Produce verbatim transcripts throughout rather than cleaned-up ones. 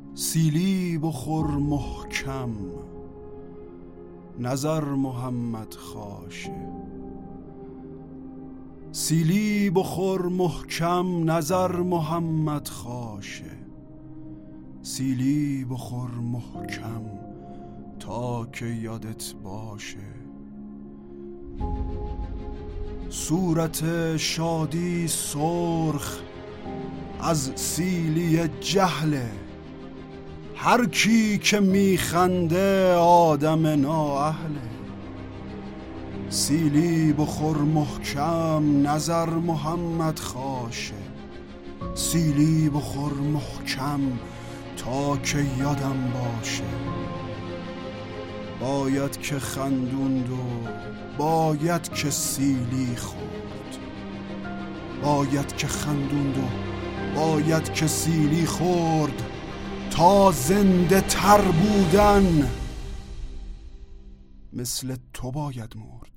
سیلی بخور محکم نظر محمد خاشه. سیلی بخور محکم نظر محمد خاشه. سیلی بخور محکم تا که یادت باشه. صورت شادی سرخ از سیلی جهله. هر کی که میخنده آدم نااهله. سیلی بخور محکم نظر محمد خاشه. سیلی بخور محکم تا که یادم باشه. باید که خندوند و باید که سیلی خورد. باید که خندوند و باید که سیلی خورد. تا زنده تر بودن مثل تو باید مرد.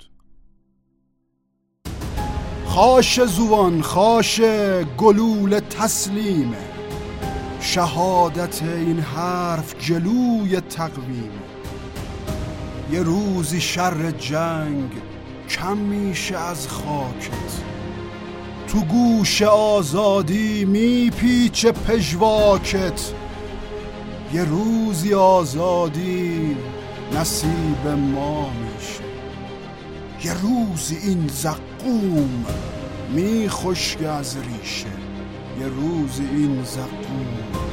خاش زوان خاش گلول تسلیمه. شهادت این حرف جلوی تقویمه. یه روزی شر جنگ کم میشه از خاکت. تو گوش آزادی میپیچه پژواکت. یه روزی آزادی نصیب ما میشه. یه روزی این زقوم میخشک از ریشه. یه روزی این زقوم